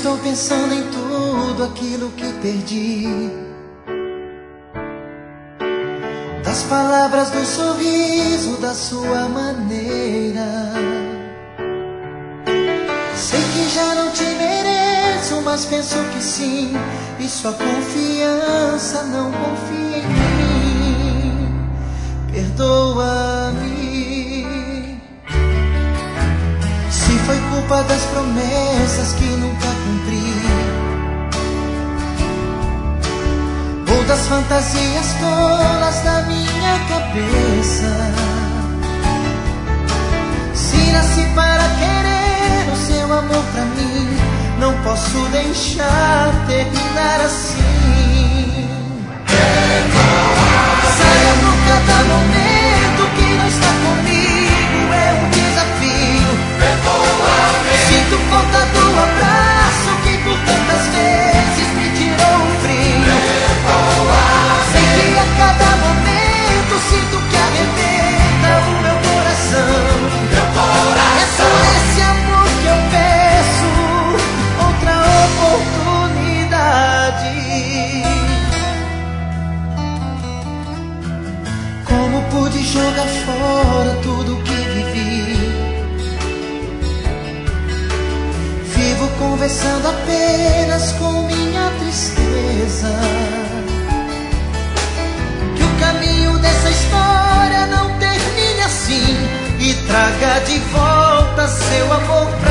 estou pensando em tudo aquilo que perdi, das palavras, do sorriso, da sua maneira. Sei que já não te mereço, mas penso que sim, e sua confiança não confia em mim. Perdoa-me se foi culpa das promessas que nunca cumpri, ou das fantasias tolas da minha cabeça. Se nasci para querer o seu amor pra mim, não posso deixar terminar assim. Saiba cada momento que não está comigo é um desafio. Sinto falta do abraço que por tantas vezes me tirou o frio. Sei que a cada momento sinto que arrebenta o meu coração. É por esse amor que eu peço outra oportunidade. Como pude jogar fora tudo que vivi? Vivo conversando apenas com minha tristeza. Que o caminho dessa história não termine assim, e traga de volta seu amor